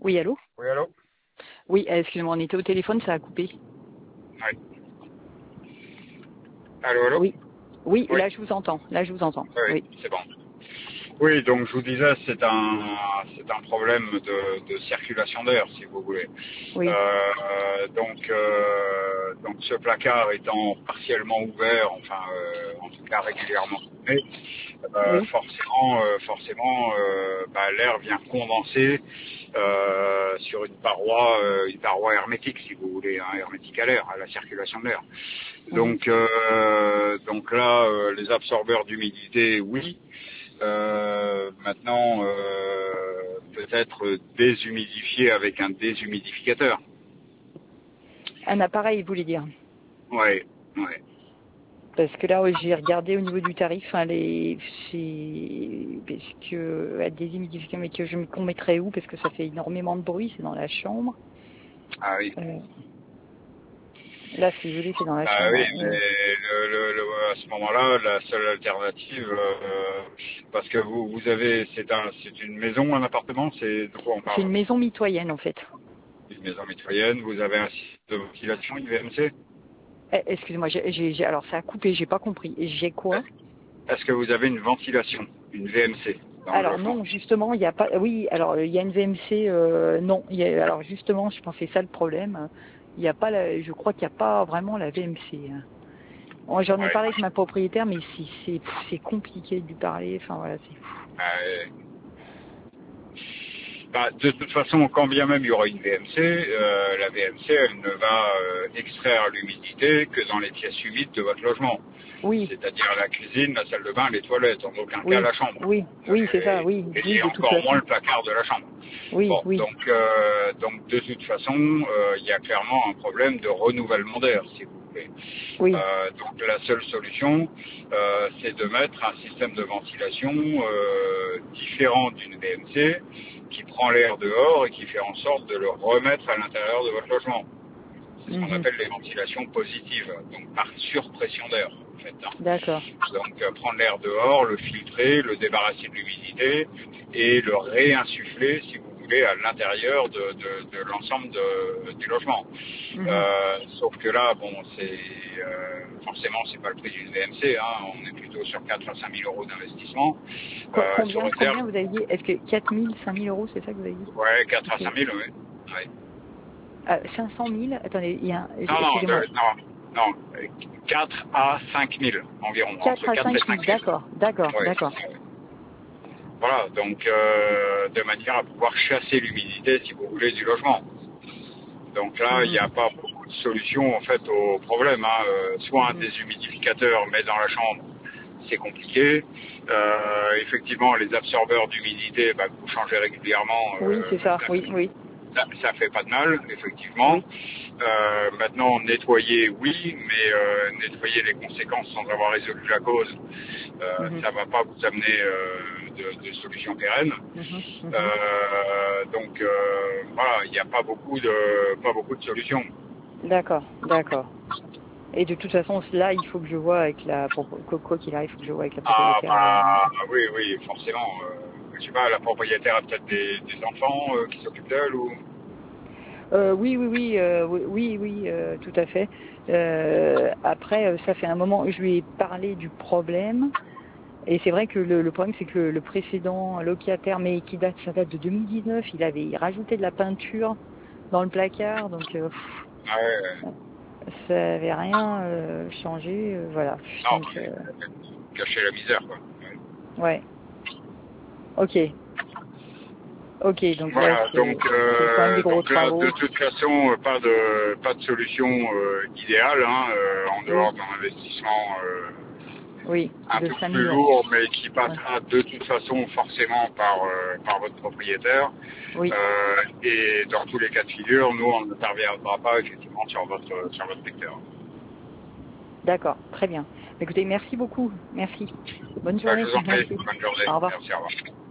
Oui, allô? Oui, allô? Oui, excusez-moi, on était au téléphone, ça a coupé. Oui. Allô, allô? Oui. Oui, Oui, là je vous entends. Là je vous entends. oui, Oui. c'est bon. Oui, donc je vous disais, c'est un problème de circulation d'air, si vous voulez. Oui. Donc ce placard étant partiellement ouvert, enfin en tout cas régulièrement fermé, Oui. forcément, l'air vient condenser sur une paroi hermétique, si vous voulez, hein, hermétique à l'air, à la circulation de l'air. Mhm. Donc là, les absorbeurs d'humidité, oui. Maintenant, peut-être déshumidifier avec un déshumidificateur. Un appareil, vous voulez dire? Ouais, ouais. Parce que là, j'ai regardé au niveau du tarif, parce que à déshumidifier, mais qu'on mettrait où? Parce que ça fait énormément de bruit, c'est dans la chambre. Ah oui. Là, si vous voulez, c'est dans la Ah oui, chambre. mais à ce moment-là, la seule alternative, parce que vous avez, c'est une maison, un appartement, c'est de quoi on C'est une parle? maison mitoyenne, en fait. Une maison mitoyenne, vous avez un système de ventilation, une VMC? Excusez-moi, alors ça a coupé, j'ai pas compris. J'ai quoi? Est-ce que vous avez une ventilation, une VMC dans le Alors logement? non, justement, il n'y a pas. Oui, alors il y a une VMC. Non, alors justement, je pense que c'est ça le problème. Il n'y a pas. Je crois qu'il n'y a pas vraiment la VMC. Moi, j'en ai Ouais. parlé avec ma propriétaire, mais c'est compliqué de lui parler. Enfin voilà, c'est. Euh, de toute façon, quand bien même il y aura une VMC, la VMC, elle ne va extraire l'humidité que dans les pièces humides de votre logement. Oui, C'est-à-dire la cuisine, la salle de bain, les toilettes, en aucun cas oui, la chambre. oui, c'est ça. Oui, oui, Et de toute encore moins façon. le placard de la chambre. Oui, Bon, oui, donc de toute façon, il y a clairement un problème de renouvellement d'air, si vous voulez. oui. Donc la seule solution, c'est de mettre un système de ventilation différent d'une VMC qui prend l'air dehors et qui fait en sorte de le remettre à l'intérieur de votre logement. C'est ce qu'on Mhm. appelle les ventilations positives, donc par surpression d'air en fait, hein. D'accord. Donc prendre l'air dehors, le filtrer, le débarrasser de l'humidité et le réinsuffler, si vous voulez, à l'intérieur de l'ensemble du logement. Mhm. Sauf que là, bon, forcément, c'est pas le prix d'une VMC, hein, on est plutôt sur 4 à 5 000 euros d'investissement. Sous réserve, Combien vous avez dit? Est-ce que 4 000, 5 000 euros, c'est ça que vous avez dit? ouais, 4 à Ok. 5 000, oui. Ouais. 500 000. Attendez, il y a. Non, Excusez-moi. non, 4 à 5 000 environ, 4 entre à 4 et 5 000. 5 000. D'accord, d'accord, Ouais, c'est d'accord. ça. Ouais. Voilà, donc de manière à pouvoir chasser l'humidité, si vous voulez, du logement. Donc là, il n'y Mhm. a pas beaucoup de solutions en fait au problème, hein. Soit un Mhm. déshumidificateur, mais dans la chambre, c'est compliqué. Effectivement, les absorbeurs d'humidité, que vous changez régulièrement, Oui, c'est ça. Oui, oui, ça fait pas de mal, effectivement. oui. Maintenant, nettoyer, oui, mais nettoyer les conséquences sans avoir résolu la cause, Mhm. ça va pas vous amener de solutions pérennes. Mhm. Mhm. Voilà, il n'y a pas beaucoup de solutions. D'accord, d'accord. Et de toute façon, là, il faut que je vois avec quoi qu'il arrive, il faut que je vois avec la Ah propriétaire. bah oui, oui, forcément. Je sais pas, la propriétaire a peut-être des enfants qui s'occupent d'elle ou. Oui, oui, oui, oui, oui, tout à fait. Après, ça fait un moment, je lui ai parlé du problème. Et c'est vrai que le problème, c'est que le précédent locataire, mais ça date de 2019, il rajouté de la peinture dans le placard, donc Ah ouais, ça n'avait rien changé, voilà. non, Donc cacher la misère quoi. Ouais. ouais, ok, ok, donc là Voilà, c'est quand même des gros donc là, de travaux. toute façon, pas de solution idéale, hein, en Oui, dehors d'un investissement oui, un de peu 5 000 plus euros. lourd, mais qui Ouais. passera de toute façon forcément par votre propriétaire. Oui, Et dans tous les cas de figure, nous, on n'interviendra pas effectivement sur votre secteur. d'accord, très bien. Écoutez, merci beaucoup, merci. Bonne Je journée, vous en prie, merci. bonne journée, Au revoir. merci, au revoir.